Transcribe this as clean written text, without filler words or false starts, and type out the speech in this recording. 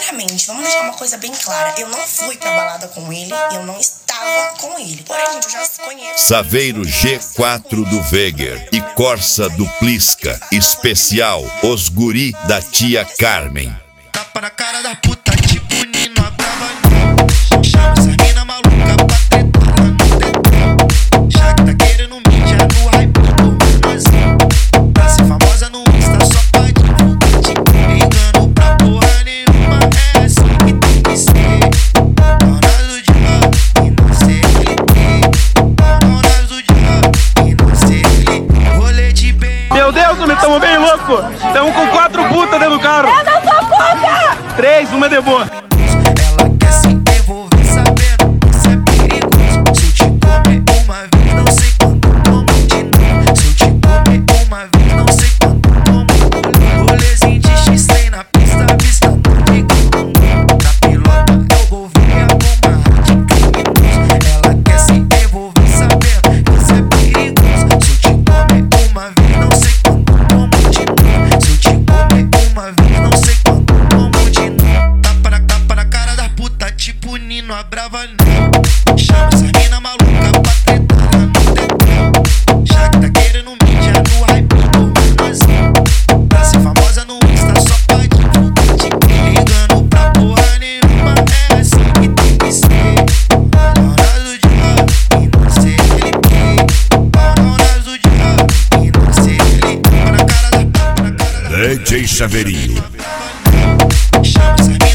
primeiramente, vamos deixar uma coisa bem clara. Eu não fui pra balada com ele, eu não estava com ele. Porém, gente, eu já conheço. Saveiro G4 do Veger e Corsa do Plisca. Especial Os Guri da Tia Carmen. Tapa na cara da puta, tipo Nino Abravanel. Chama essa mina maluca pra tretar no tetão. Já que tá querendo mídia no hype do menorzinho. Pra ser famosa no Insta só pra divulgar. Ligando pra porra nenhuma, é assim que tem que ser. Dona do dia e não sei ele. Dona do dia e não sei ele. Rolete bem. Meu Deus, homem, tamo bem louco. Tamo com 4 putas dentro do carro. Eu não sou puta! 3, uma de boa. Ela quer se envolver sabendo que isso é perigoso. Se eu te comer uma vez, não sei quando como de novo. Se eu te comer uma vez, não sei quando como. Rolezinho de X-Lay na pista, vista no digão. Na pilota eu vou ver a bomba de criminoso. Ela quer se envolver sabendo que isso é perigoso. Se eu te comer uma vez, não sei quando como de novo. Se eu te comer uma vez, não sei quando como de novo. Tapa na cara da puta, tipo Nino Abravanel. Chama essa mina maluca pra tretar no tetão. Já que tá querendo mídia no hype do menorzinho. Pra ser famosa no Insta só pra divulgar. Ligando pra porra nenhuma, é assim que tem que ser. Dona do dia e não sei ele. Dona do dia e não sei ele. Tapa na cara da puta, na cara da puta. DJ Saveirinho. Chama essa mina